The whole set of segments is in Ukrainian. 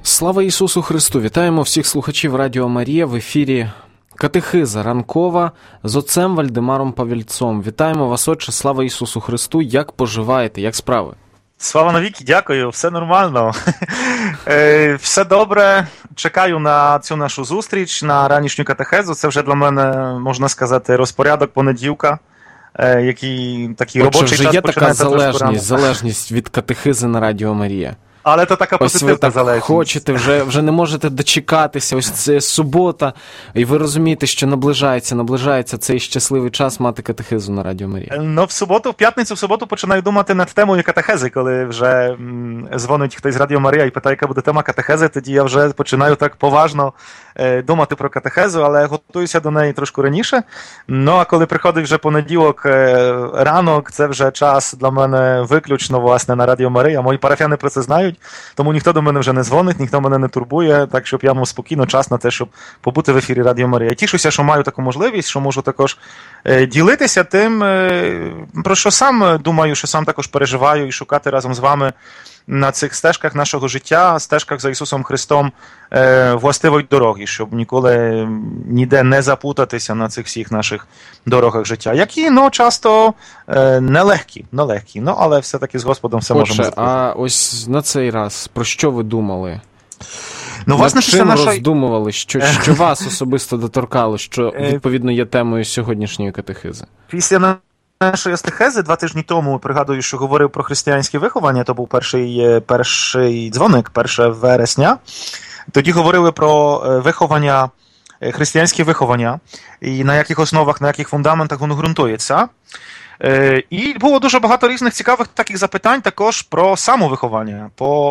Слава Ісусу Христу! Вітаємо всіх слухачів Радіо Марія в ефірі Катехиза ранкова з отцем Вальдемаром Павільцом. Вітаємо вас, отче, слава Ісусу Христу! Як поживаєте? Як справи? Слава навіки, дякую, все нормально. Все добре, чекаю на цю нашу зустріч, на ранішню катехезу. Це вже для мене, можна сказати, розпорядок понеділка, який такий робочий час починається трошки рано. Вже є така залежність від катехизи на Радіо Марія. Але це така позитивна залежність. Ось ви так хочете, вже не можете дочекатися, ось це субота, і ви розумієте, що наближається цей щасливий час мати катехизу на Радіо Марія. Ну, в п'ятницю, в суботу починаю думати над темою катехези, коли вже дзвонить хтось з Радіо Марія і питає, яка буде тема катехези, тоді я вже починаю так поважно думати про катехезу, але готуюся до неї трошки раніше. Ну, а коли приходить вже понеділок, ранок, це вже час для мене виключно, власне, на Радіо Марія. Мої парафіяни про це знають. Тому ніхто до мене вже не дзвонить, ніхто мене не турбує, так щоб я мав спокійно час на те, щоб побути в ефірі Радіо Марія. Тішуся, що маю таку можливість, що можу також ділитися тим, про що сам думаю, що сам також переживаю і шукати разом з вами на цих стежках нашого життя, стежках за Ісусом Христом властивої дороги, щоб ніколи ніде не запутатися на цих всіх наших дорогах життя, які, часто нелегкі, але все-таки з Господом все можемо зробити. А ось на цей раз, про що ви думали? Власне, над чим роздумували, що вас особисто доторкало, що, відповідно, є темою сьогоднішньої катехизи? Після нашої катехези 2 тижні тому, пригадую, що говорив про християнське виховання, то був перший дзвоник, 1 вересня. Тоді говорили про виховання, християнське виховання, і на яких основах, на яких фундаментах воно ґрунтується. І було дуже багато різних цікавих таких запитань також про самовиховання,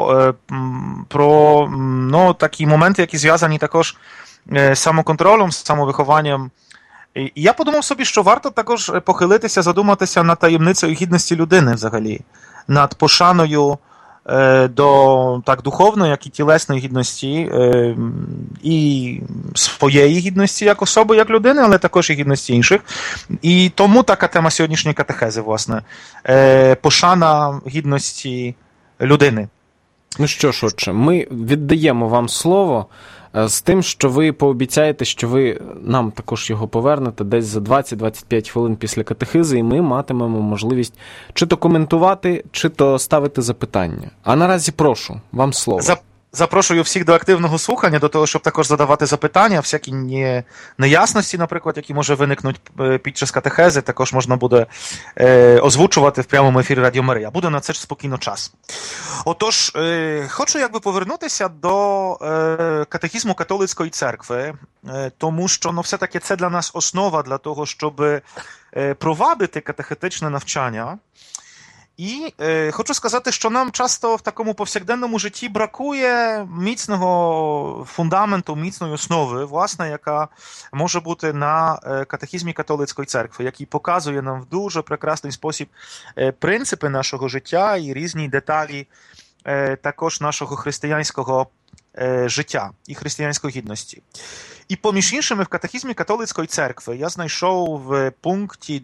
про такі моменти, які зв'язані також з самоконтролем, з самовихованням. І я подумав собі, що варто також похилитися, задуматися над таємницею гідності людини взагалі, над пошаною до так духовної, як і тілесної гідності, і своєї гідності як особи, як людини, але також і гідності інших. І тому така тема сьогоднішньої катехези, власне, пошана гідності людини. Ну що ж, отче, ми віддаємо вам слово з тим, що ви пообіцяєте, що ви нам також його повернете десь за 20-25 хвилин після катехизи, і ми матимемо можливість чи то коментувати, чи то ставити запитання. А наразі прошу, вам слово. Запрошую всіх до активного слухання, до того, щоб також задавати запитання, всякі неясності, наприклад, які може виникнути під час катехези, також можна буде озвучувати в прямому ефірі Радіо Марія. Буде на це ж спокійно час. Отож, хочу повернутися до катехізму католицької церкви, тому що все-таки це для нас основа для того, щоб провадити катехетичне навчання. І хочу сказати, що нам часто в такому повсякденному житті бракує міцного фундаменту, міцної основи, власне, яка може бути на катехізмі католицької церкви, який показує нам в дуже прекрасний спосіб принципи нашого життя і різні деталі також нашого християнського життя і християнської гідності. І поміж іншими в катехізмі католицької церкви я знайшов в пункті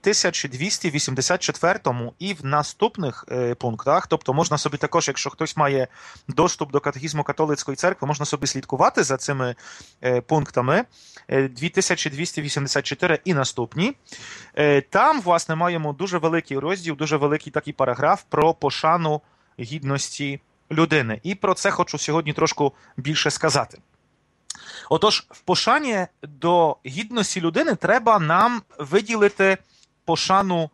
2284 і в наступних пунктах, тобто можна собі також, якщо хтось має доступ до катехізму католицької церкви, можна собі слідкувати за цими пунктами 2284 і наступні. Там, власне, маємо дуже великий розділ, дуже великий такий параграф про пошану гідності людини. І про це хочу сьогодні трошки більше сказати. Отож, в пошані до гідності людини треба нам виділити пошану,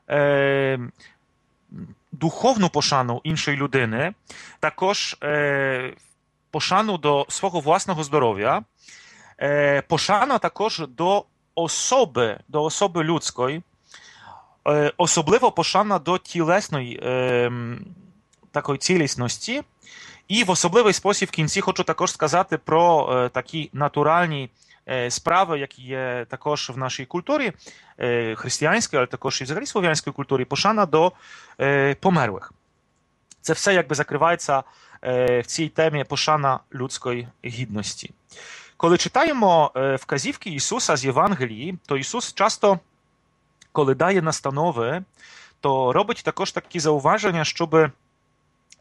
духовну пошану іншої людини, також пошану до свого власного здоров'я, пошана також до особи людської, особливо пошана до тілесної такої цілісності. І в особливий спосіб в кінці хочу також сказати про такі натуральні справи, які є також в нашій культурі, християнській, але також і взагалі слов'янській культурі, пошана до померлих. Це все закривається в цій темі пошана людської гідності. Коли читаємо вказівки Ісуса з Євангелії, то Ісус часто, коли дає настанови, то робить також такі зауваження, щоб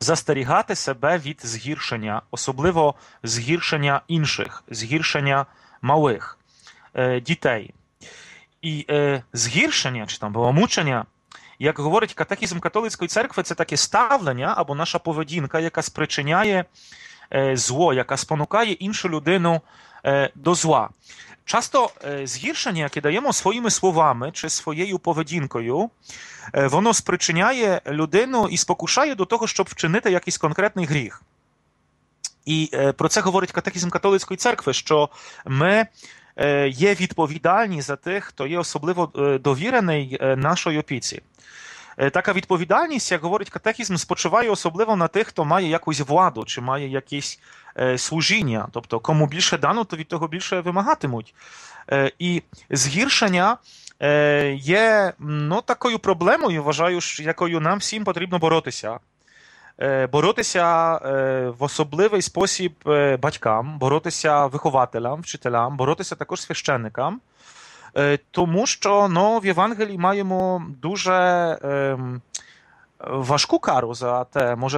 застерігати себе від згіршення, особливо згіршення інших, згіршення малих дітей. І згіршення, чи там баламучення, як говорить катехізм католицької церкви, це таке ставлення або наша поведінка, яка спричиняє зло, яка спонукає іншу людину до зла. Часто згіршення, яке даємо своїми словами чи своєю поведінкою, воно спричиняє людину і спокушає до того, щоб вчинити якийсь конкретний гріх. І про це говорить катехізм католицької церкви, що ми є відповідальні за тих, хто є особливо довірений нашій опіці. Така відповідальність, як говорить катехізм, спочиває особливо на тих, хто має якусь владу, чи має якесь служіння. Тобто, кому більше дано, то від того більше вимагатимуть. І згіршення є такою проблемою, вважаю, якою нам всім потрібно боротися. Боротися в особливий спосіб батькам, боротися вихователям, вчителям, боротися також священникам, тому що в Євангелії маємо дуже важку кару за те, може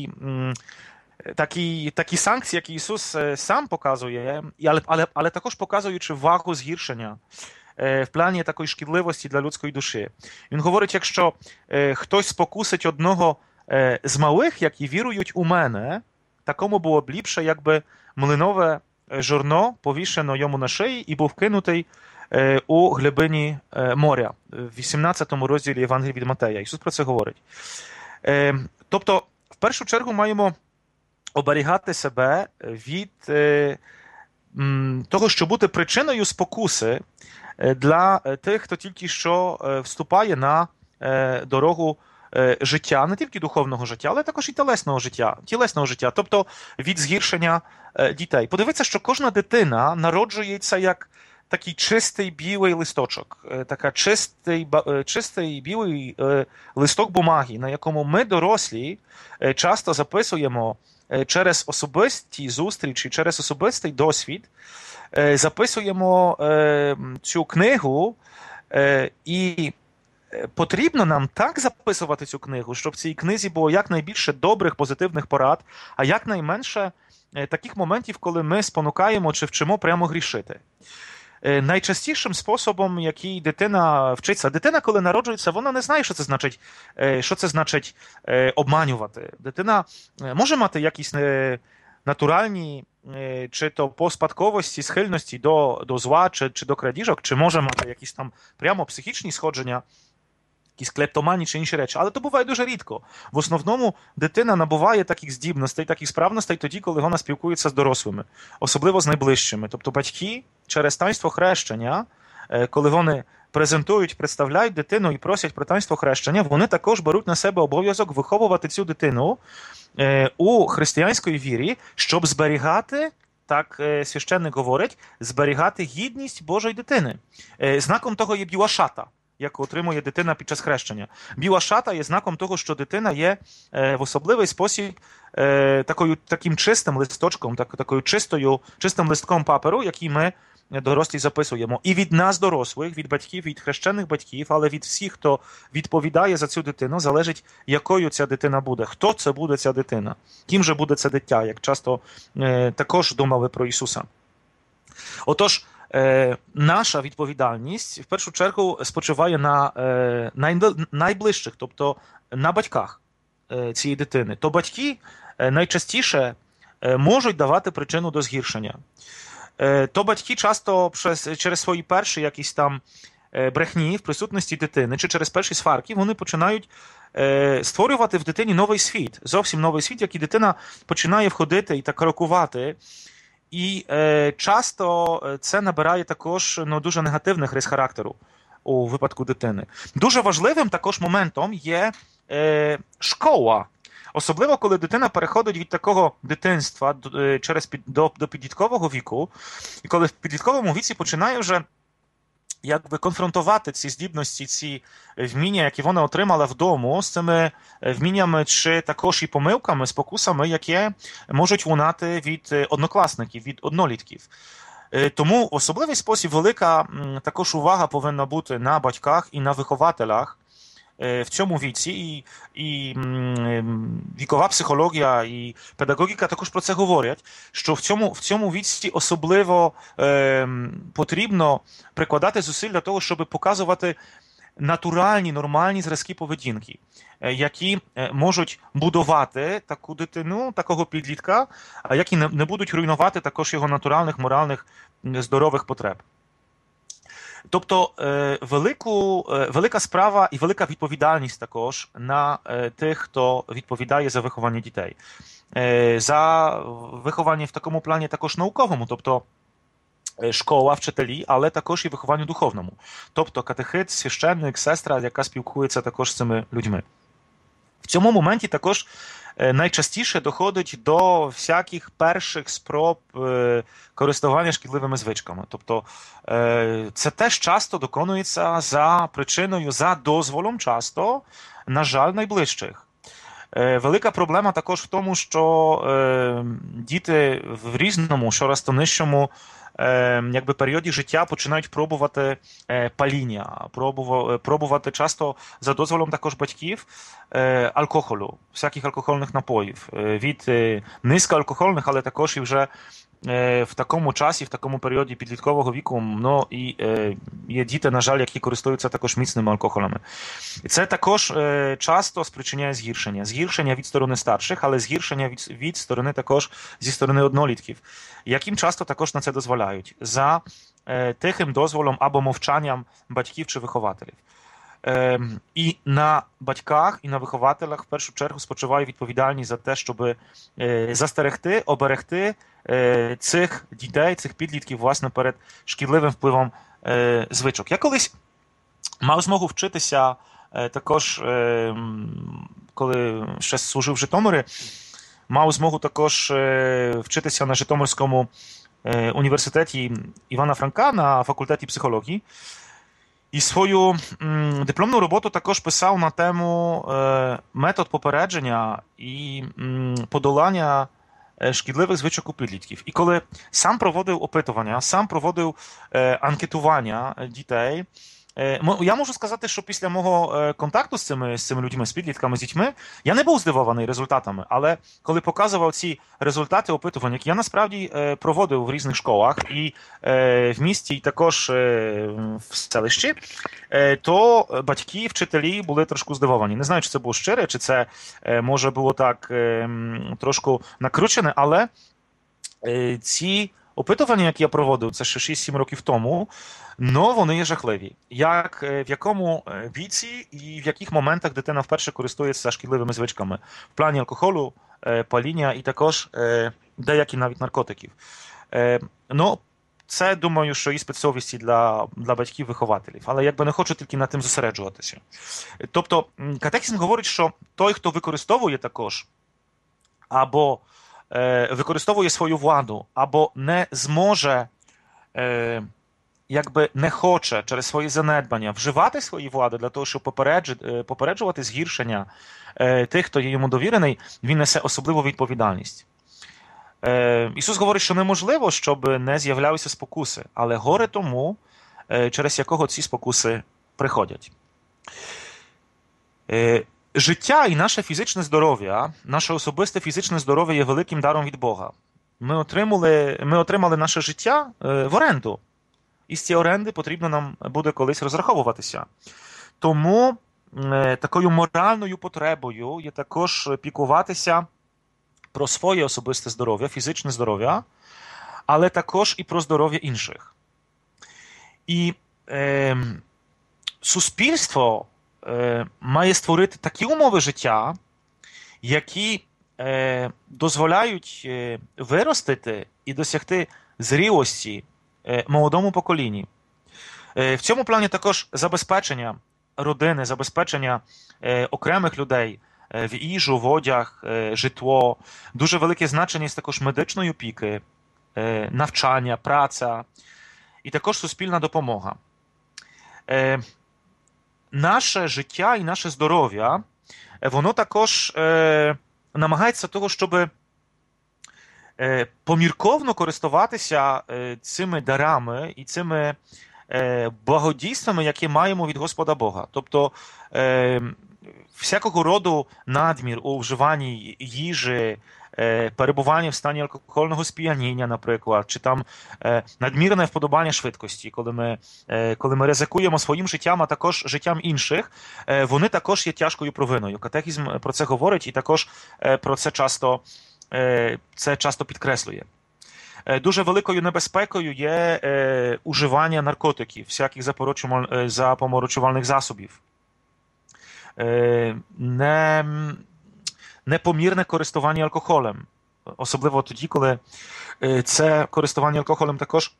такі санкції, які Ісус сам показує, але також показуючи вагу згіршення в плані такої шкідливості для людської душі. Він говорить, якщо хтось спокусить одного з малих, які вірують у мене, такому було б ліпше, якби млинове жорно повішено йому на шиї і був кинутий у глибині моря, в 18 розділі Євангелії від Матея. Ісус про це говорить. Тобто, в першу чергу маємо оберігати себе від того, щоб бути причиною спокуси для тих, хто тільки що вступає на дорогу життя, не тільки духовного життя, але також і тілесного життя, тобто від згіршення дітей. Подивіться, що кожна дитина народжується як такий чистий білий листочок, така чистий білий листок бумаги, на якому ми, дорослі, часто записуємо через особисті зустрічі, через особистий досвід, записуємо цю книгу, і потрібно нам так записувати цю книгу, щоб в цій книзі було якнайбільше добрих, позитивних порад, а якнайменше таких моментів, коли ми спонукаємо чи вчимо прямо грішити. Найчастішим способом, який дитина вчиться, дитина, коли народжується, вона не знає, що це значить обманювати. Дитина може мати якісь натуральні, чи то по спадковості, схильності до зла, чи до крадіжок, чи може мати якісь там прямо психічні сходження, якісь клептомані чи інші речі. Але то буває дуже рідко. В основному дитина набуває таких здібностей, таких справностей тоді, коли вона спілкується з дорослими, особливо з найближчими. Тобто батьки через таїнство хрещення, коли вони презентують, представляють дитину і просять про таїнство хрещення, вони також беруть на себе обов'язок виховувати цю дитину у християнській вірі, щоб зберігати, так священник говорить, зберігати гідність Божої дитини. Знаком того є біла шата, яку отримує дитина під час хрещення. Біла шата є знаком того, що дитина є в особливий спосіб таким чистим листочком, чистим листком паперу, який ми дорослі записуємо. І від нас, дорослих, від батьків, від хрещених батьків, але від всіх, хто відповідає за цю дитину, залежить, якою ця дитина буде, хто це буде ця дитина, ким же буде це дитя, як часто також думали про Ісуса. Отож, наша відповідальність, в першу чергу, спочиває на найближчих, тобто на батьках цієї дитини. То батьки найчастіше можуть давати причину до згіршення. То батьки часто через свої перші якісь там брехні в присутності дитини, чи через перші сварки, вони починають створювати в дитині новий світ, зовсім новий світ, який дитина починає входити і так крокувати. І часто це набирає також дуже негативних рис характеру у випадку дитини. Дуже важливим також моментом є школа. Особливо, коли дитина переходить від такого дитинства до підліткового віку, і коли в підлітковому віці починає вже конфронтувати ці здібності, ці вміння, які вона отримала вдома, з цими вміннями чи також і помилками, спокусами, які можуть лунати від однокласників, від однолітків. Тому в особливий спосіб велика також увага повинна бути на батьках і на вихователях, в цьому віці, і вікова психологія, і педагогіка також про це говорять, що в цьому віці особливо потрібно прикладати зусиль для того, щоб показувати натуральні, нормальні зразки поведінки, які можуть будувати таку дитину, такого підлітка, а які не будуть руйнувати також його натуральних, моральних, здорових потреб. Тобто велика справа і велика відповідальність також на тих, хто відповідає за виховання дітей. За виховання в такому плані також науковому, тобто школа, вчителі, але також і вихованню духовному. Тобто катехит, священник, сестра, яка спілкується також з цими людьми. В цьому моменті також найчастіше доходить до всяких перших спроб користування шкідливими звичками. Тобто це теж часто доконується за причиною, за дозволом часто, на жаль, найближчих. Велика проблема також в тому, що діти в різному, щораз то нижчому якби періоді життя починають пробувати паління, пробувати часто за дозволом також батьків алкоголю, всяких алкогольних напоїв, від низькоалкогольних, але також і вже в такому часі, в такому періоді підліткового віку, ну, і є діти, на жаль, які користуються також міцними алкоголями. І це також часто спричиняє згіршення. Згіршення від сторони старших, але згіршення від сторони також зі сторони однолітків, яким часто також на це дозволяють за тихим дозволом або мовчанням батьків чи вихователів. І на батьках, і на вихователях в першу чергу спочиває відповідальність за те, щоб застерегти, оберегти цих дітей, цих підлітків, власне, перед шкідливим впливом звичок. Я колись мав змогу вчитися також, коли ще служив в Житомирі, мав змогу також вчитися на Житомирському університеті Івана Франка на факультеті психології. І свою дипломну роботу також писав на тему метод попередження і подолання шкідливих звичок у підлітків. І коли сам проводив опитування, сам проводив анкетування дітей, я можу сказати, що після мого контакту з цими людьми, з підлітками, з дітьми, я не був здивований результатами, але коли показував ці результати опитувань, які я насправді проводив в різних школах і в місті, і також в селищі, то батьки, вчителі були трошки здивовані. Не знаю, чи це було щире, чи це може було так трошки накручене, але ці опитування, які я проводив, це ще 6-7 років тому, но вони є жахливі. Як, в якому віці і в яких моментах дитина вперше користується шкідливими звичками. В плані алкоголю, паління і також деякі навіть наркотиків. Ну, це, думаю, що іспит совісті для батьків-вихователів. Але якби не хочу тільки над тим зосереджуватися. Тобто, катехізм говорить, що той, хто використовує також, або використовує свою владу, або не зможе, якби не хоче через свої занедбання вживати свої влади для того, щоб попереджувати згіршення тих, хто є йому довірений, він несе особливу відповідальність. Ісус говорить, що неможливо, щоб не з'являлися спокуси, але горе тому, через якого ці спокуси приходять. Життя і наше фізичне здоров'я, наше особисте фізичне здоров'я є великим даром від Бога. Ми отримали наше життя в оренду. І з цієї оренди потрібно нам буде колись розраховуватися. Тому такою моральною потребою є також піклуватися про своє особисте здоров'я, фізичне здоров'я, але також і про здоров'я інших. І суспільство має створити такі умови життя, які дозволяють виростити і досягти зрілості молодому поколінні. В цьому плані також забезпечення родини, забезпечення окремих людей в їжу, в одяг, житло, дуже велике значення є також медичної опіки, навчання, праця і також суспільна допомога. Наше життя і наше здоров'я, воно також намагається того, щоб помірковно користуватися цими дарами і цими благодійствами, які маємо від Господа Бога. Тобто всякого роду надмір у вживанні їжі, перебування в стані алкогольного сп'яніння, наприклад, чи там надмірне вподобання швидкості, коли ми ризикуємо своїм життям, а також життям інших, вони також є тяжкою провиною. Катехізм про це говорить і також про це часто підкреслює. Дуже великою небезпекою є уживання наркотиків, всяких запоморочувальних засобів. Непомірне користування алкоголем. Особливо тоді, коли це користування алкоголем також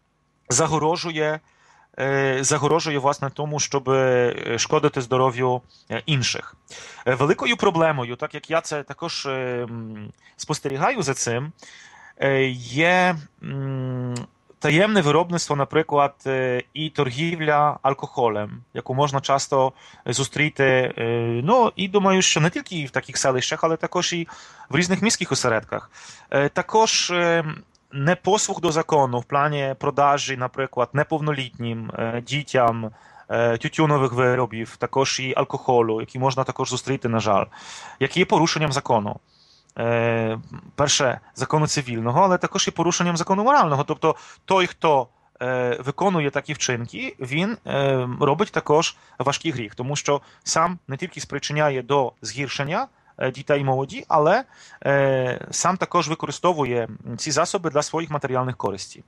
загорожує власне тому, щоб шкодити здоров'ю інших. Великою проблемою, так як я це також спостерігаю за цим, є таємне виробництво, наприклад, і торгівля алкоголем, яку можна часто зустріти, і думаю, що не тільки в таких селищах, але також і в різних міських осередках. Також непослух до закону в плані продажі, наприклад, неповнолітнім дітям тютюнових виробів, також і алкоголю, які можна також зустріти, на жаль, які є порушенням закону. Перше, закону цивільного, але також і порушенням закону морального. Тобто той, хто виконує такі вчинки, він робить також важкий гріх, тому що сам не тільки спричиняє до згіршення дітей і молоді, але сам також використовує ці засоби для своїх матеріальних користей.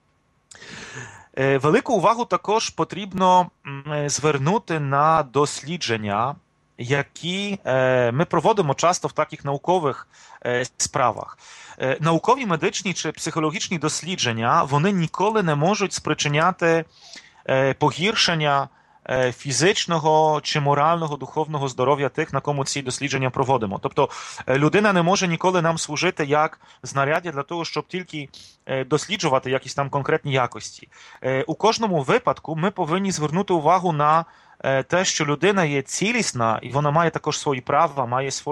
Велику увагу також потрібно звернути на дослідження, які ми проводимо часто в таких наукових справах. Наукові, медичні чи психологічні дослідження, вони ніколи не можуть спричиняти погіршення фізичного чи морального, духовного здоров'я тих, на кому ці дослідження проводимо. Тобто людина не може ніколи нам служити як знаряддя для того, щоб тільки досліджувати якісь там конкретні якості. У кожному випадку ми повинні звернути увагу на те, що людина є цілісна, і вона має також свої права,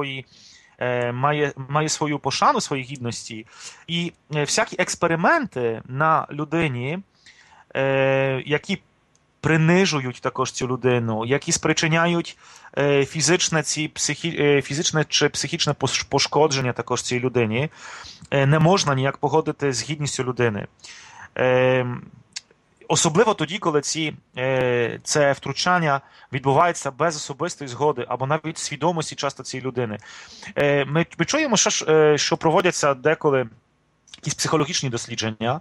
має свою пошану, свої гідності. І всякі експерименти на людині, які принижують також цю людину, які спричиняють фізичне чи психічне пошкодження також цій людині, не можна ніяк погодити з гідністю людини. Особливо тоді, коли це втручання відбувається без особистої згоди або навіть свідомості часто цієї людини. Ми чуємо, що проводяться деколи якісь психологічні дослідження,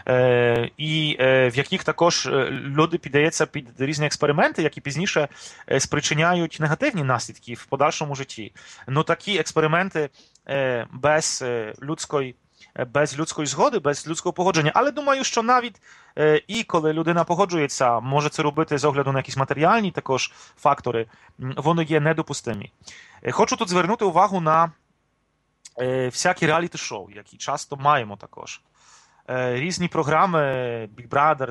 і в яких також люди піддаються під різні експерименти, які пізніше спричиняють негативні наслідки в подальшому житті. Ну такі експерименти без людської згоди, без людського погодження. Але думаю, що навіть і коли людина погоджується, може це робити з огляду на якісь матеріальні також фактори, вони є недопустимі. Хочу тут звернути увагу на всякі реаліті-шоу, які часто маємо також. Різні програми, Big Brother,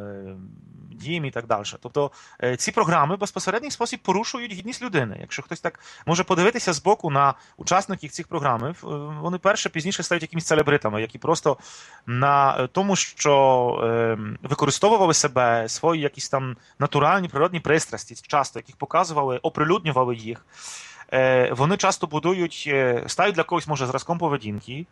Дім і так далі. Тобто ці програми в безпосередній спосіб порушують гідність людини. Якщо хтось так може подивитися збоку на учасників цих програм, вони пізніше стають якимись целебритами, які просто на тому, що використовували себе, свої якісь там натуральні, природні пристрасті, часто, яких показували, оприлюднювали їх. Вони часто стають для когось, може, зразком поведінки.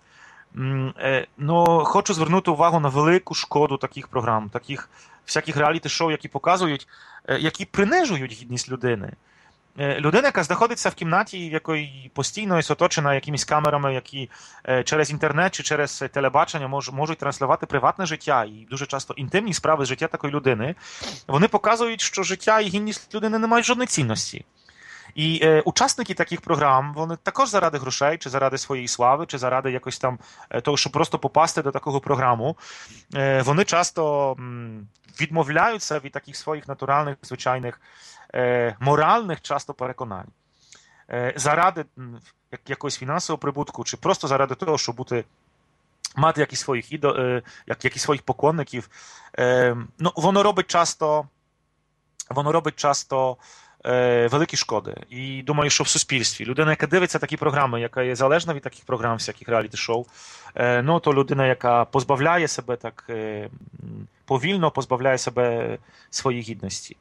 Но хочу звернути увагу на велику шкоду таких програм, таких всяких реаліті-шоу, які показують, які принижують гідність людини. Людина, яка знаходиться в кімнаті, в якої постійно є оточена якимись камерами, які через інтернет чи через телебачення можуть транслювати приватне життя і дуже часто інтимні справи з життя такої людини, вони показують, що життя і гідність людини не мають жодної цінності. І учасники таких програм, вони також заради грошей, чи заради своєї слави, чи заради якось там того, щоб просто попасти до такого програму, вони часто відмовляються від таких своїх натуральних, звичайних, моральних часто переконань. Заради якогось фінансового прибутку, чи просто заради того, щоб мати якісь своїх поконників. Воно робить часто великі шкоди. І думаю, що в суспільстві людина, яка дивиться такі програми, яка є залежна від таких програм, всяких реаліті-шоу, ну, то людина, яка позбавляє себе так повільно, позбавляє себе своєї гідності.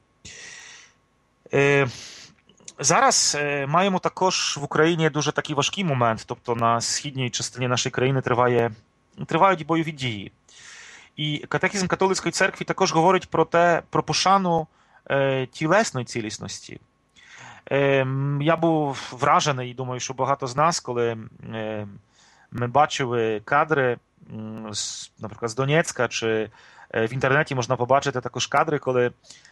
Зараз маємо також в Україні дуже такий важкий момент, тобто на східній частині нашої країни тривають бойові дії. І катехізм католицької церкви також говорить про пошану тілесної цілісності. Я був вражений, і думаю, що багато з нас, коли ми бачили кадри, наприклад, з Донецька, чи в інтернеті можна побачити також кадри, коли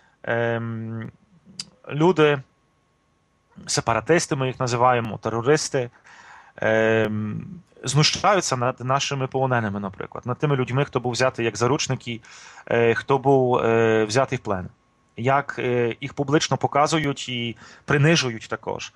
люди, сепаратисти, ми їх називаємо, терористи, знущаються над нашими полоненими, наприклад, над тими людьми, хто був взятий як заручники, хто був взятий в плен. Як їх публічно показують і принижують також.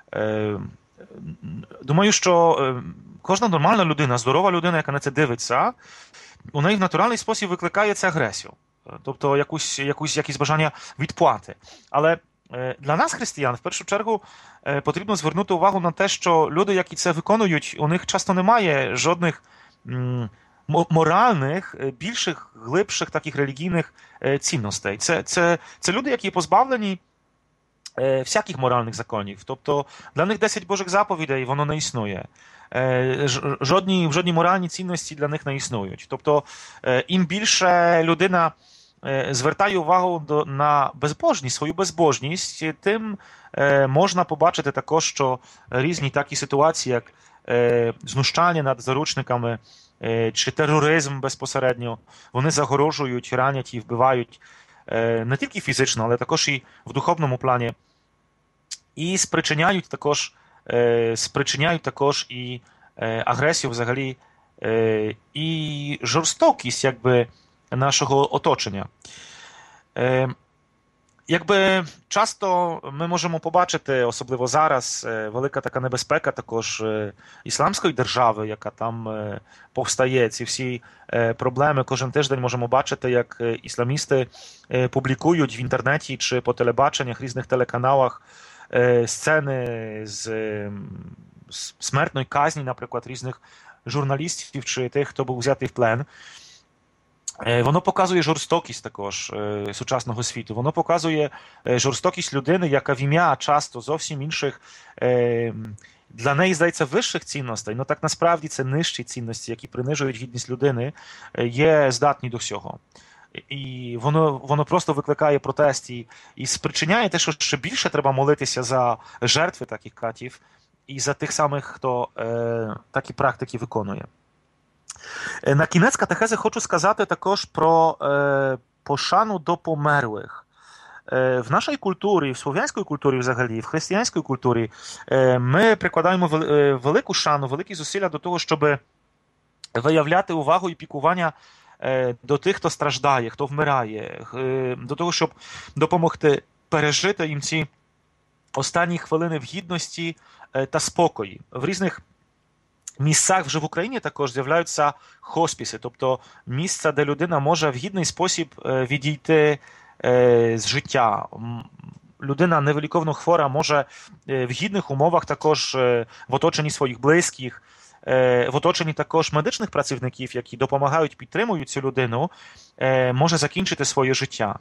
Думаю, що кожна нормальна людина, здорова людина, яка на це дивиться, у неї в натуральний спосіб викликає це агресію. Тобто якісь бажання відплати. Але для нас, християн, в першу чергу потрібно звернути увагу на те, що люди, які це виконують, у них часто немає жодних моральних, більших, глибших таких релігійних цінностей. Це люди, які позбавлені всяких моральних законів. Тобто для них 10 Божих заповідей, воно не існує. Жодні моральні цінності для них не існують. Тобто їм більше людина звертає увагу на безбожність, свою безбожність, тим можна побачити також, що різні такі ситуації, як знущання над заручниками, чи тероризм безпосередньо, вони загорожують, ранять і вбивають не тільки фізично, але також і в духовному плані. І спричиняють також і агресію взагалі, і жорстокість якби нашого оточення. Якби часто ми можемо побачити, особливо зараз, велика така небезпека також ісламської держави, яка там повстає, ці всі проблеми. Кожен тиждень можемо бачити, як ісламісти публікують в інтернеті чи по телебаченнях, різних телеканалах сцени з смертної казні, наприклад, різних журналістів чи тих, хто був взятий в плен. Воно показує жорстокість також сучасного світу. Воно показує жорстокість людини, яка в ім'я часто зовсім інших, для неї, здається, вищих цінностей, але так насправді це нижчі цінності, які принижують гідність людини, є здатні до всього. І воно просто викликає протест і спричиняє те, що ще більше треба молитися за жертви таких катів і за тих самих, хто такі практики виконує. На кінець катехези хочу сказати також про пошану до померлих. В нашій культурі, в слов'янській культурі взагалі, в християнській культурі ми прикладаємо велику шану, великі зусилля до того, щоб виявляти увагу і піклування до тих, хто страждає, хто вмирає, до того, щоб допомогти пережити їм ці останні хвилини в гідності та спокої. В різних місцях вже в Україні також з'являються хоспіси, тобто місця, де людина може в гідний спосіб відійти з життя. Людина невиліковно хвора може в гідних умовах також в оточенні своїх близьких, в оточенні також медичних працівників, які допомагають, підтримують цю людину, може закінчити своє життя.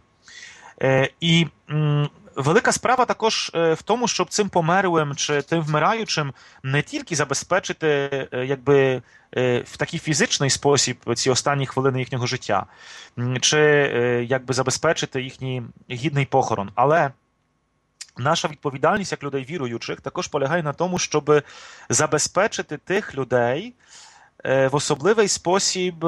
І велика справа також в тому, щоб цим померлим чи тим вмираючим не тільки забезпечити якби в такий фізичний спосіб ці останні хвилини їхнього життя, чи якби забезпечити їхній гідний похорон, але наша відповідальність як людей віруючих також полягає на тому, щоб забезпечити тих людей в особливий спосіб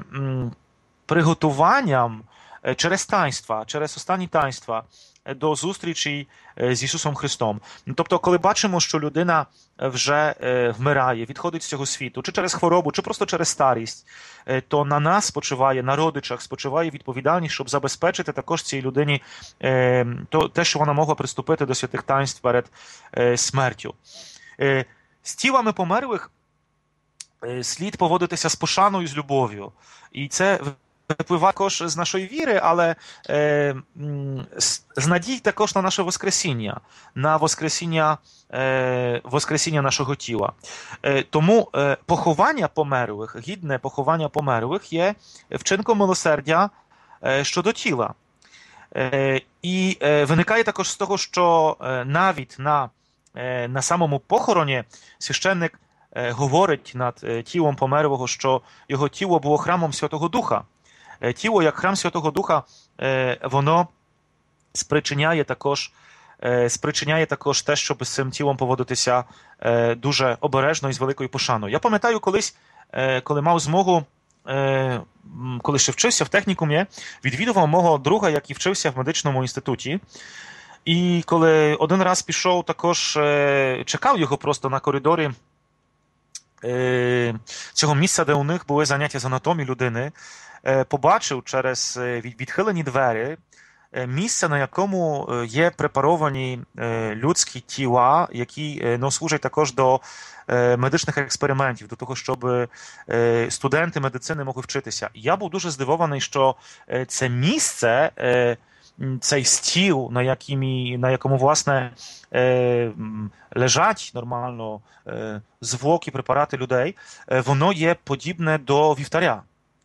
приготуванням через таїнства, через останні таїнства до зустрічі з Ісусом Христом. Тобто, коли бачимо, що людина вже вмирає, відходить з цього світу, чи через хворобу, чи просто через старість, то на нас спочиває, на родичах спочиває відповідальність, щоб забезпечити також цій людині те, що вона могла приступити до святих таїнств перед смертю. З тілами померлих слід поводитися з пошаною, з любов'ю. І це випливає також з нашої віри, але з надій також на наше воскресіння, на воскресіння нашого тіла. Тому поховання померлих, гідне поховання померлих є вчинком милосердя щодо тіла. І виникає також з того, що навіть на самому похороні священник говорить над тілом померлого, що його тіло було храмом Святого Духа. Тіло, як храм Святого Духа, воно спричиняє також те, щоб з цим тілом поводитися дуже обережно і з великою пошаною. Я пам'ятаю колись, коли мав змогу, коли ще вчився в технікумі, відвідував мого друга, який вчився в медичному інституті. І коли один раз пішов, також чекав його просто на коридорі цього місця, де у них були заняття з анатомії людини, побачив через відхилені двері місце, на якому є препаровані людські тіла, які служать також до медичних експериментів, до того, щоб студенти медицини могли вчитися. Я був дуже здивований, що це місце, цей стіл, на якому, власне, лежать нормально звуки, препарати людей, воно є подібне до вівтаря.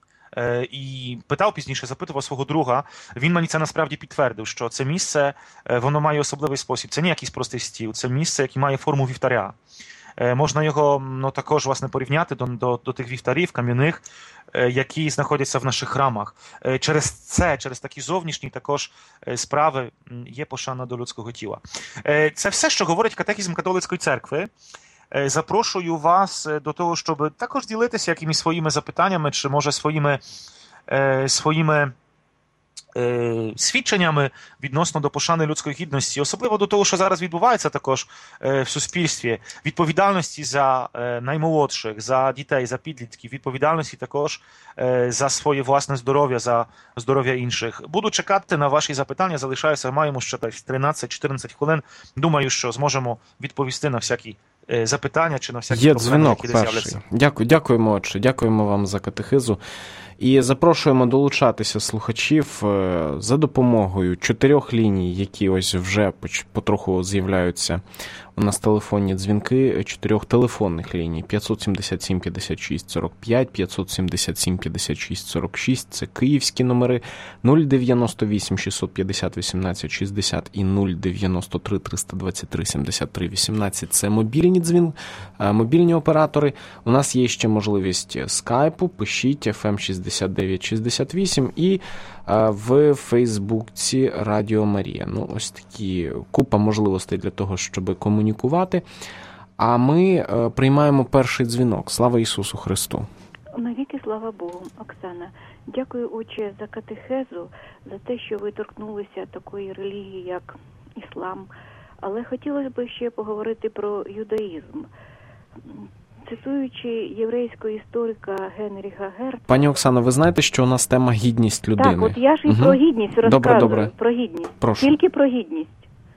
І запитував свого друга, він мені це насправді підтвердив, що це місце, воно має особливий спосіб. Це не якийсь простий стіл, це місце, яке має форму вівтаря. Можна його також, власне, порівняти до тих вівтарів кам'яних, які знаходяться в наших храмах. Через такі зовнішні також справи є пошана до людського тіла. Це все, що говорить катехізм католицької церкви. Запрошую вас до того, щоб також ділитися якимись своїми запитаннями, чи, може, своїми свідченнями відносно до пошани людської гідності, особливо до того, що зараз відбувається також в суспільстві, відповідальності за наймолодших, за дітей, за підлітків, відповідальності також за своє власне здоров'я, за здоров'я інших. Буду чекати на ваші запитання, залишаюся, маємо ще 13-14 хвилин. Думаю, що зможемо відповісти на всякі запитання чи на всякі проблеми, які з'являться. Дякуємо, отче, дякуємо вам за катехизу. І запрошуємо долучатися слухачів за допомогою 4 ліній, які ось вже потроху з'являються у нас телефонні дзвінки, 4 телефонних ліній: 577 56 45, 577 56 46, це київські номери, 098 650 18 60 і 093 323 73 18, це мобільні оператори. У нас є ще можливість скайпу, пишіть FM 6968 і в Фейсбуці Радіо Марія. Ось такі купа можливостей для того, щоб комунікувати. А ми приймаємо перший дзвінок. Слава Ісусу Христу! Навіки слава Богу. Оксана, дякую, отче, за катехезу, за те, що ви торкнулися такої релігії, як іслам. Але хотілося б ще поговорити про юдаїзм. Цитуючи єврейського історика Генріха Герца... Пані Оксано, ви знаєте, що у нас тема «Гідність людини». Так, от я ж і про гідність розказую. Добре. Про гідність. Прошу. Тільки про гідність.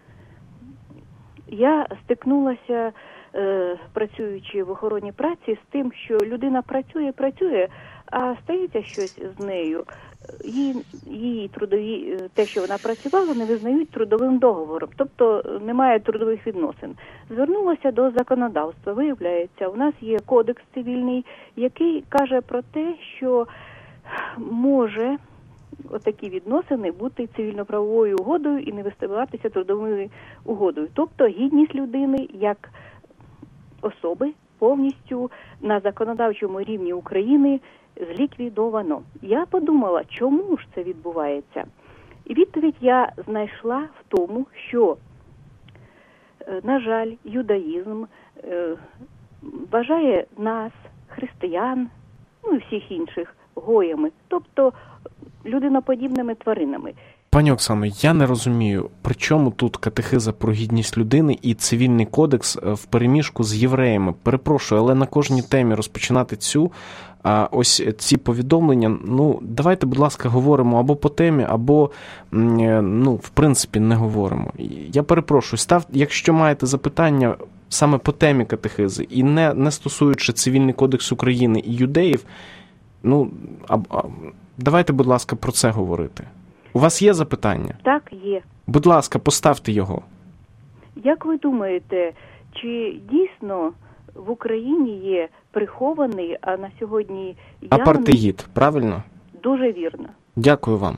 Я стикнулася, працюючи в охороні праці, з тим, що людина працює, а стається щось з нею. Її трудові, те, що вона працювала, не визнають трудовим договором, тобто немає трудових відносин. Звернулася до законодавства. Виявляється, у нас є кодекс цивільний, який каже про те, що може отакі відносини бути цивільно-правовою угодою і не виставлятися трудовою угодою. Тобто гідність людини як особи повністю на законодавчому рівні України зліквідовано. Я подумала, чому ж це відбувається? І відповідь я знайшла в тому, що, на жаль, юдаїзм вважає нас, християн, і всіх інших, гоями, тобто людиноподібними тваринами. Пані Оксано, я не розумію, при чому тут катехиза про гідність людини і цивільний кодекс впереміжку з євреями. Перепрошую, але на кожній темі розпочинати ось ці повідомлення, давайте, будь ласка, говоримо або по темі, або, в принципі, не говоримо. Я перепрошую, якщо маєте запитання саме по темі катехизи і не стосуючи цивільний кодекс України і юдеїв, Давайте, будь ласка, про це говорити. У вас є запитання? Так, є. Будь ласка, поставте його. Як ви думаєте, чи дійсно в Україні є прихований, а на сьогодні явний... Апартеїд, правильно? Дуже вірно. Дякую вам.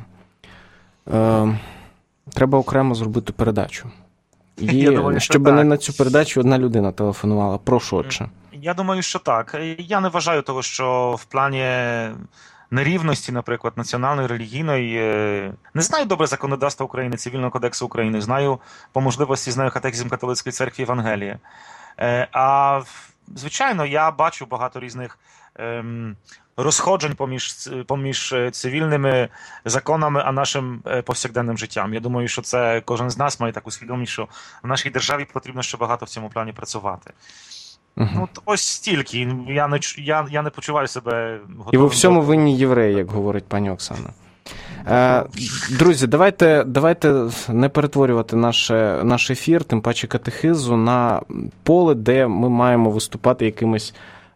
Треба окремо зробити передачу. І щоб не на цю передачу одна людина телефонувала. Прошу, отче. Я думаю, що так. Я не вважаю того, що в плані нерівності, наприклад, національної, релігійної, не знаю добре законодавства України, Цивільного кодексу України, знаю по можливості, знаю катехізм католицької церкви Євангелія. А, звичайно, я бачу багато різних розходжень поміж цивільними законами а нашим повсякденним життям. Я думаю, що це кожен з нас має таку свідомість, що в нашій державі потрібно ще багато в цьому плані працювати. Ну, ось стільки. Я не почуваю себе готовим. І ви всьому винні євреї, як говорить пані Оксана. Друзі, давайте не перетворювати наш ефір, тим паче катехизу, на поле, де ми маємо виступати якимось...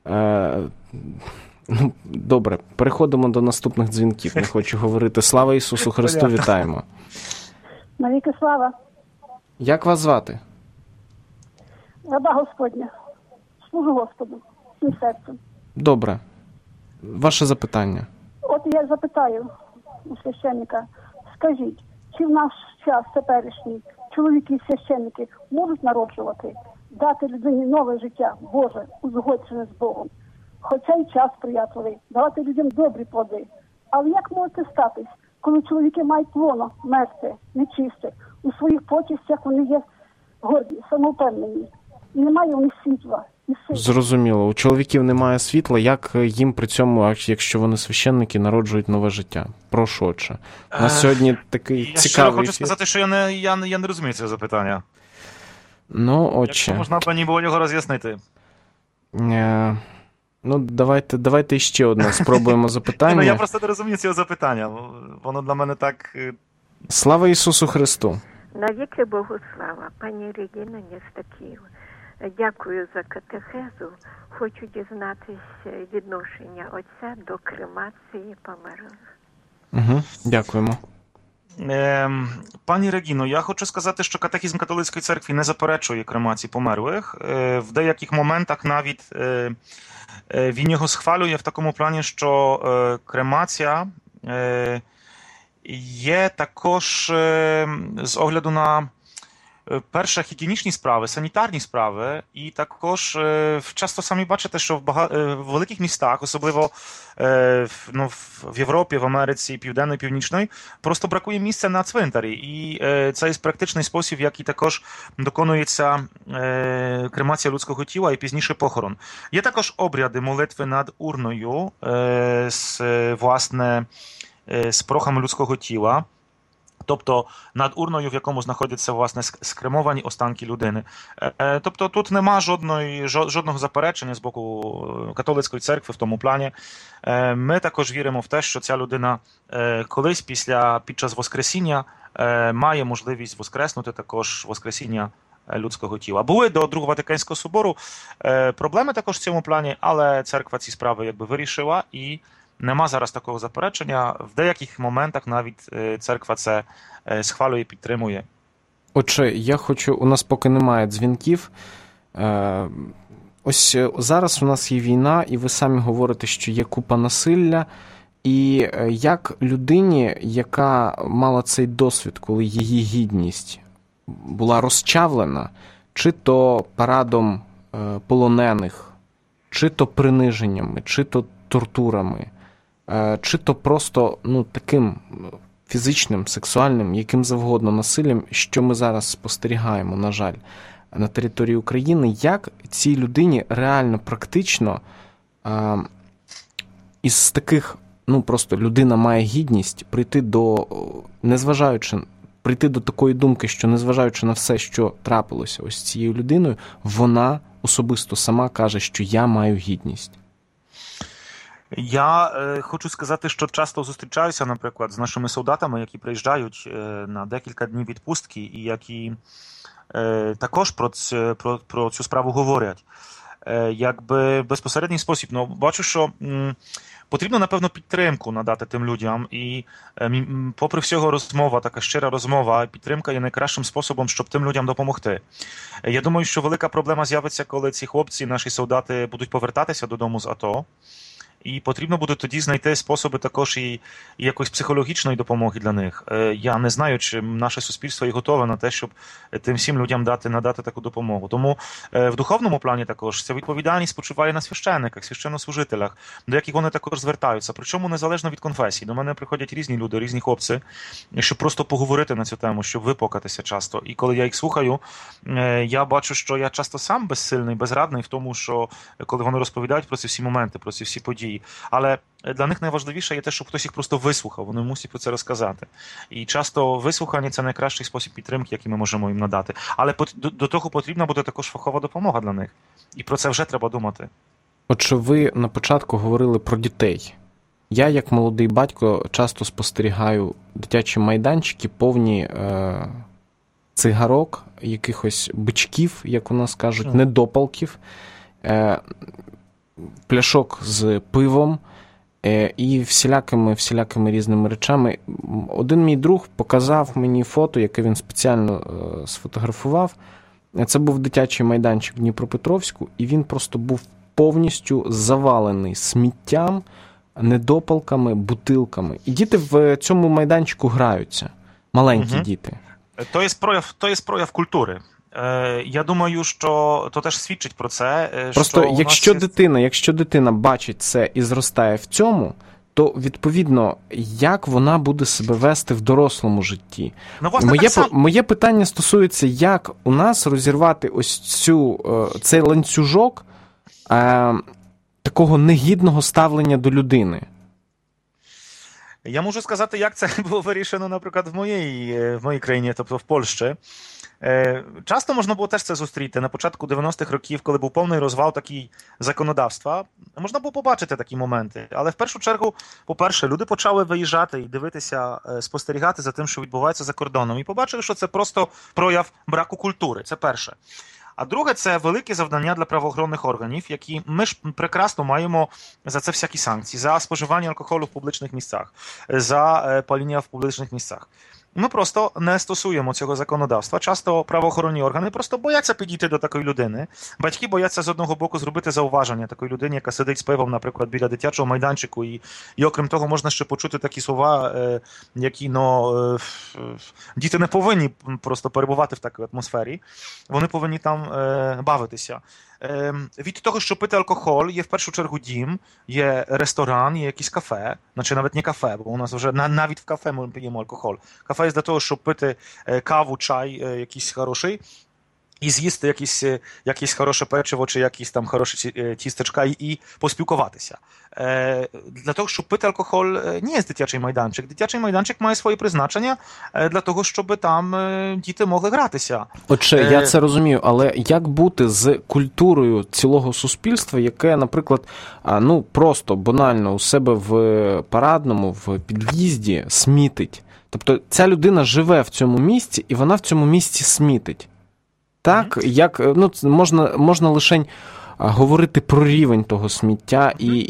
Ну, добре, переходимо до наступних дзвінків. Не хочу говорити. Слава Ісусу Христу, вітаємо. Навіки слава. Як вас звати? Раба Господня. Служу Господу всім серцем. Добре. Ваше запитання. От я запитаю у священника, скажіть, чи в наш час теперішній чоловіки-священники можуть народжувати, дати людині нове життя, Боже, узгоджене з Богом? Хоча й час сприятливий, давати людям добрі плоди. Але як може це статись, коли чоловіки мають лоно, мертве, нечисте, у своїх почестях вони є горді, самовпевнені, і немає у них світла. Зрозуміло. У чоловіків немає світла, як їм при цьому, якщо вони священники, народжують нове життя? Прошу, отче. У нас сьогодні такий цікавий ефір. Хочу сказати, що я не розумію цього запитання. Ну, отче. Якщо можна мені було його роз'яснити. Ну, давайте ще одне спробуємо запитання. Я просто не розумію цього запитання. Воно для мене так... Слава Ісусу Христу! Навіки Богу слава. Пані Регіна Нестакіїв. Дякую за катехезу. Хочу дізнатися відношення отця до кремації померлих. Угу, дякуємо. Пані Регіно, я хочу сказати, що катехізм католицької церкви не заперечує кремації померлих. В деяких моментах навіть він його схвалює в такому плані, що кремація є також з огляду на перше, гігієнічні справи, санітарні справи, і також часто самі бачите, що в великих містах, особливо в Європі, в Америці, Південної, Північної, просто бракує місця на цвинтарі. І це є практичний спосіб, в який також доконується кремація людського тіла і пізніше похорон. Є також обряди молитви над урною, власне, з прохами людського тіла. Тобто над урною, в якому знаходяться, власне, скремовані останки людини. Тобто тут нема жодного заперечення з боку католицької церкви в тому плані. Ми також віримо в те, що ця людина колись під час Воскресіння має можливість воскреснути також Воскресіння людського тіла. Були до Другого Ватиканського собору проблеми також в цьому плані, але церква ці справи якби вирішила і нема зараз такого заперечення. В деяких моментах навіть церква це схвалює і підтримує. Отже, у нас поки немає дзвінків. Ось зараз у нас є війна, і ви самі говорите, що є купа насилля. І як людині, яка мала цей досвід, коли її гідність була розчавлена, чи то парадом полонених, чи то приниженнями, чи то тортурами, чи то просто таким фізичним, сексуальним, яким завгодно насиллям, що ми зараз спостерігаємо, на жаль, на території України, як цій людині реально, практично із таких, просто людина має гідність прийти до такої думки, що незважаючи на все, що трапилося ось з цією людиною, вона особисто сама каже, що я маю гідність. Я хочу сказати, що часто зустрічаюся, наприклад, з нашими солдатами, які приїжджають на декілька днів відпустки і які також про цю справу говорять. Якби безпосередній спосіб. Бачу, що Потрібно, напевно, підтримку надати тим людям, і попри всього розмова, така щира розмова, підтримка є найкращим способом, щоб тим людям допомогти. Я думаю, що велика проблема з'явиться, коли ці хлопці, наші солдати, будуть повертатися додому з АТО. І потрібно буде тоді знайти способи також і якоїсь психологічної допомоги для них. Я не знаю, чи наше суспільство є готове на те, щоб тим всім людям надати таку допомогу. Тому в духовному плані також ця відповідальність спочиває на священниках, священнослужителях, до яких вони також звертаються. Причому незалежно від конфесій. До мене приходять різні люди, різні хлопці, щоб просто поговорити на цю тему, щоб виплакатися часто. І коли я їх слухаю, я бачу, що я часто сам безсильний, безрадний в тому, що коли вони розповідають про ці всі моменти, про ці всі події. Але для них найважливіше є те, щоб хтось їх просто вислухав, вони мусять про це розказати. І часто вислухання – це найкращий спосіб підтримки, який ми можемо їм надати. Але до того потрібна буде також фахова допомога для них. І про це вже треба думати. Отже, ви на початку говорили про дітей. Я, як молодий батько, часто спостерігаю дитячі майданчики, повні цигарок, якихось бичків, як у нас кажуть, недопалків, пляшок з пивом і всілякими різними речами. Один мій друг показав мені фото, яке він спеціально сфотографував. Це був дитячий майданчик в Дніпропетровську, і він просто був повністю завалений сміттям, недопалками, бутилками. І діти в цьому майданчику граються. Маленькі діти. То є прояв культури. Я думаю, що то теж свідчить про це. Просто що якщо дитина бачить це і зростає в цьому, то, відповідно, як вона буде себе вести в дорослому житті? Ну, власне, моє питання стосується, як у нас розірвати ось цей ланцюжок такого негідного ставлення до людини. Я можу сказати, як це було вирішено, наприклад, в моїй країні, тобто в Польщі. Часто можна було теж це зустріти. На початку 90-х років, коли був повний розвал такий законодавства, можна було побачити такі моменти. Але в першу чергу, по-перше, люди почали виїжджати і дивитися, спостерігати за тим, що відбувається за кордоном. І побачили, що це просто прояв браку культури. Це перше. А друге, це велике завдання для правоохоронних органів, які ми ж прекрасно маємо за це всякі санкції, за споживання алкоголю в публічних місцях, за паління в публічних місцях. Ми просто не стосуємо цього законодавства. Часто правоохоронні органи просто бояться підійти до такої людини. Батьки бояться з одного боку зробити зауваження такої людині, яка сидить з пивом, наприклад, біля дитячого майданчику. І окрім того, можна ще почути такі слова, які, діти не повинні просто перебувати в такій атмосфері. Вони повинні там бавитися. Від того, що пити алкоголь, є в першу чергу дім, є ресторан, є якісь кафе, значить навіть не кафе, бо у нас вже навіть в кафе ми п'ємо алкоголь. Кафе є для того, щоб пити каву, чай якийсь хороший, і з'їсти якесь хороше печиво чи якісь там хороші тістечка і поспілкуватися. Для того, щоб пити алкоголь, не є дитячий майданчик. Дитячий майданчик має своє призначення для того, щоб там діти могли гратися. Отже, я це розумію, але як бути з культурою цілого суспільства, яке, наприклад, просто банально у себе в парадному, в під'їзді смітить? Тобто ця людина живе в цьому місці, і вона в цьому місці смітить. Так, як можна лише говорити про рівень того сміття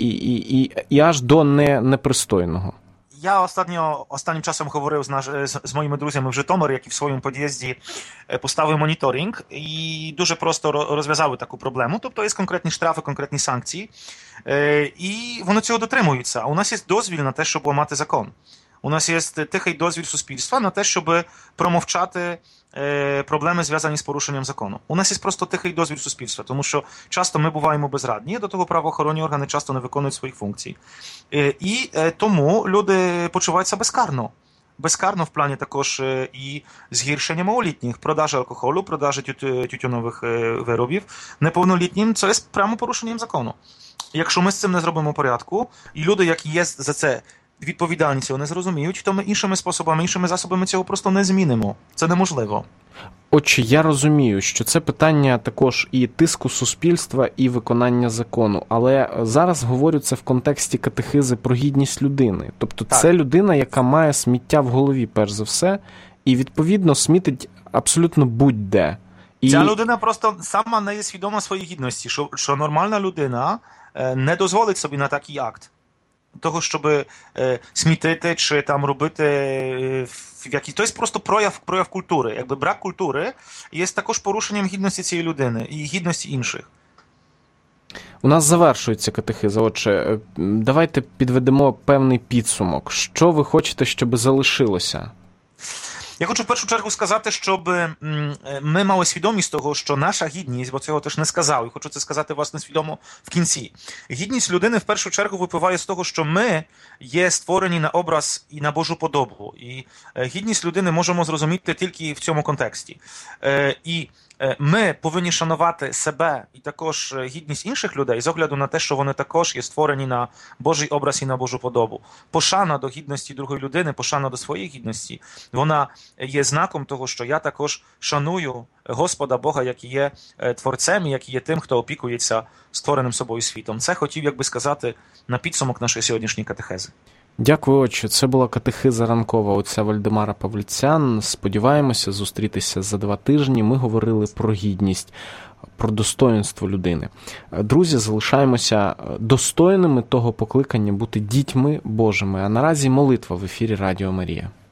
і аж до непристойного. Я останнім часом говорив з моїми друзями в Житомирі, які в своєму під'їзді поставили моніторинг і дуже просто розв'язали таку проблему. Тобто є конкретні штрафи, конкретні санкції, і вони цього дотримуються. А у нас є дозвіл на те, щоб ламати закон. У нас є тихий дозвіл суспільства на те, щоб промовчати проблеми, зв'язані з порушенням закону. У нас є просто тихий дозвіл суспільства, тому що часто ми буваємо безрадні, до того правоохоронні органи часто не виконують своїх функцій. І тому люди почуваються безкарно. Безкарно в плані також і згіршення малолітніх, продажі алкоголю, продажі тютюнових виробів неповнолітнім, це є прямо порушенням закону. Якщо ми з цим не зробимо порядку, і люди, які є за це відповідальні, цього не зрозуміють, то ми іншими способами, іншими засобами цього просто не змінимо. Це неможливо. Отже, я розумію, що це питання також і тиску суспільства, і виконання закону. Але зараз говорю це в контексті катехизи про гідність людини. Тобто це людина, яка має сміття в голові, перш за все, і, відповідно, смітить абсолютно будь-де. Ця людина просто сама не є свідома своєї гідності, що нормальна людина не дозволить собі на такий акт. того, щоб смітити чи там робити якісь. Тобто просто прояв культури. Якби брак культури є також порушенням гідності цієї людини і гідності інших. У нас завершується катехиза. Отже, давайте підведемо певний підсумок. Що ви хочете, щоб залишилося? Я хочу в першу чергу сказати, щоб ми мали свідомість того, що наша гідність, бо цього теж не сказав, і хочу це сказати, власне, свідомо в кінці. Гідність людини в першу чергу випливає з того, що ми є створені на образ і на Божу подобу. І гідність людини можемо зрозуміти тільки в цьому контексті. І ми повинні шанувати себе і також гідність інших людей з огляду на те, що вони також є створені на Божий образ і на Божу подобу. Пошана до гідності другої людини, пошана до своєї гідності, вона є знаком того, що я також шаную Господа Бога, який є творцем і який є тим, хто опікується створеним собою світом. Це хотів, як би сказати, на підсумок нашої сьогоднішньої катехези. Дякую, отче. Це була катехиза ранкова отця Вальдемара Павліцян. Сподіваємося зустрітися за 2 тижні. Ми говорили про гідність, про достоїнство людини. Друзі, залишаємося достойними того покликання бути дітьми Божими. А наразі молитва в ефірі Радіо Марія.